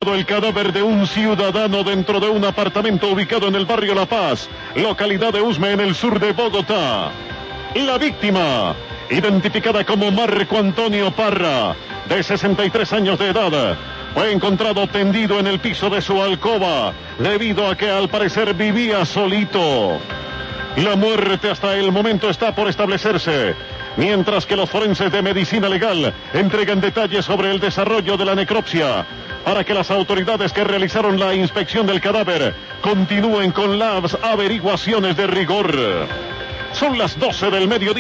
El cadáver de un ciudadano dentro de un apartamento ubicado en el barrio La Paz, localidad de Usme, en el sur de Bogotá. La víctima, identificada como Marco Antonio Parra, de 63 años de edad, fue encontrado tendido en el piso de su alcoba, debido a que al parecer vivía solito. La muerte hasta el momento está por establecerse, mientras que los forenses de medicina legal entregan detalles sobre el desarrollo de la necropsia, para que las autoridades que realizaron la inspección del cadáver continúen con las averiguaciones de rigor. Son las 12 del mediodía.